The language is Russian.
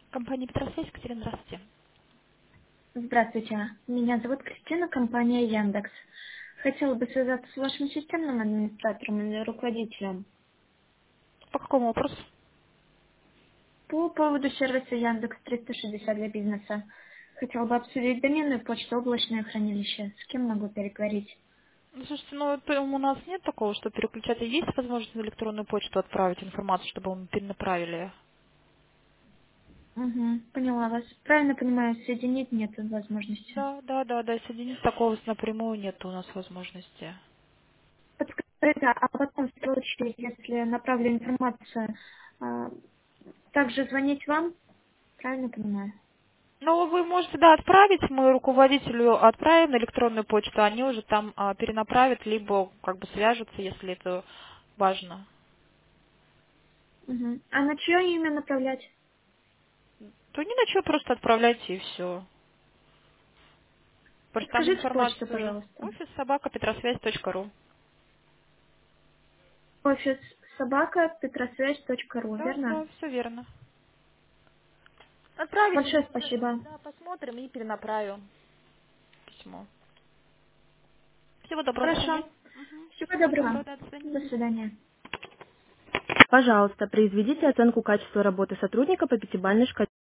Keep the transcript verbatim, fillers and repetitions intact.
Компания Петросвязь, Екатерина, здравствуйте. Здравствуйте. Меня зовут Кристина, компания Яндекс. Хотела бы связаться с вашим системным администратором или руководителем По какому вопросу? по поводу сервиса Яндекс триста шестьдесят для бизнеса. Хотела бы обсудить доменную почту, облачное хранилище. С кем могу переговорить? Ну, слушайте, ну это у нас нет такого, что переключать. Есть возможность на электронную почту отправить информацию, чтобы мы перенаправили? Угу, поняла вас. Правильно понимаю, соединить нет возможности. Да, да, да, да, соединить такого напрямую нет у нас возможности. Подскажите, а потом в случае, если направлю информацию, а, также звонить вам? Правильно понимаю? Ну, вы можете, да, отправить, мы руководителю отправим на электронную почту, они уже там а, перенаправят, либо как бы свяжутся, если это важно. Угу. А на чье имя направлять? То ни на что, просто отправляйте и все. Просто там Подскажите почту, информацию пожалуйста. офис собака петросвязь точка ру. Офис собака петросвязь точка ру, Да, верно? да, все верно. Отправите, Большое мы уже, спасибо. да, посмотрим и перенаправим письмо. Всего доброго, до Хорошо. свидания. Мгм. Всего Всего доброго. доброго, да, до свидания. До свидания. Пожалуйста, произведите оценку качества работы сотрудника по пятибалльной шкале.